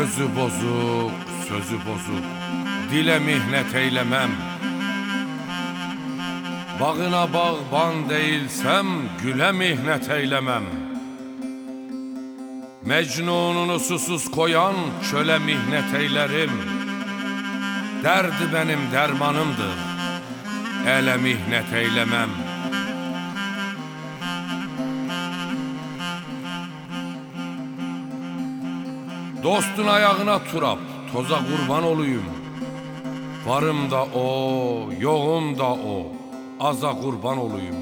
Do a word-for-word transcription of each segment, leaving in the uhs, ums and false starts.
Özü bozuk, sözü bozuk, dile mihnet eylemem. Bağına bağban değilsem, güle mihnet eylemem. Mecnununu susuz koyan çöle mihnet eylerim. Derdi benim dermanımdır, ele mihnet eylemem. Dostun ayağına turap, toza kurban olayım. Varım da o, yoğum da o, aza kurban olayım.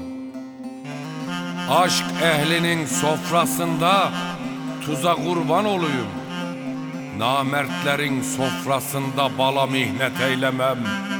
Aşk ehlinin sofrasında tuza kurban olayım. Namertlerin sofrasında bala mihnet eylemem.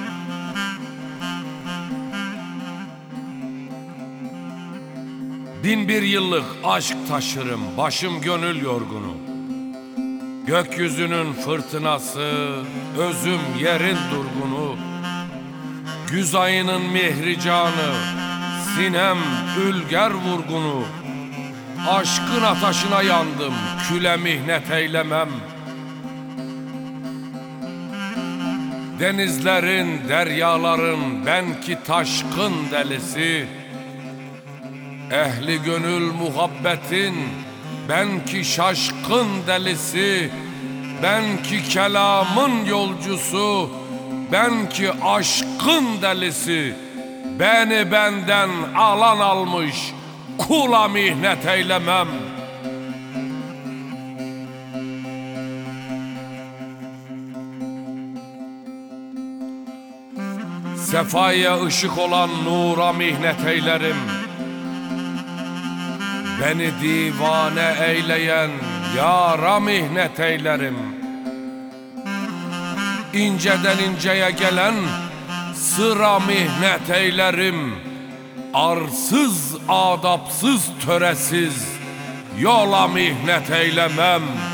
Bin bir yıllık aşk taşırım, başım gönül yorgunu. Gökyüzünün fırtınası, özüm yerin durgunu. Güz ayının mihricanı, sinem ülger vurgunu. Aşkın ateşine yandım, küle mihnet eylemem. Denizlerin, deryaların ben ki taşkın delisi. Ehli gönül muhabbetin ben ki şaşkın delisi. Ben ki kelamın yolcusu, ben ki aşkın delisi. Beni benden alan almış, kula mihnet eylemem. Sefaya ışık olan nura mihnet eylerim. Beni divane eyleyen yara mihnet eylerim. İnceden inceye gelen sıra mihnet eylerim. Arsız, adapsız, töresiz yola mihnet eylemem.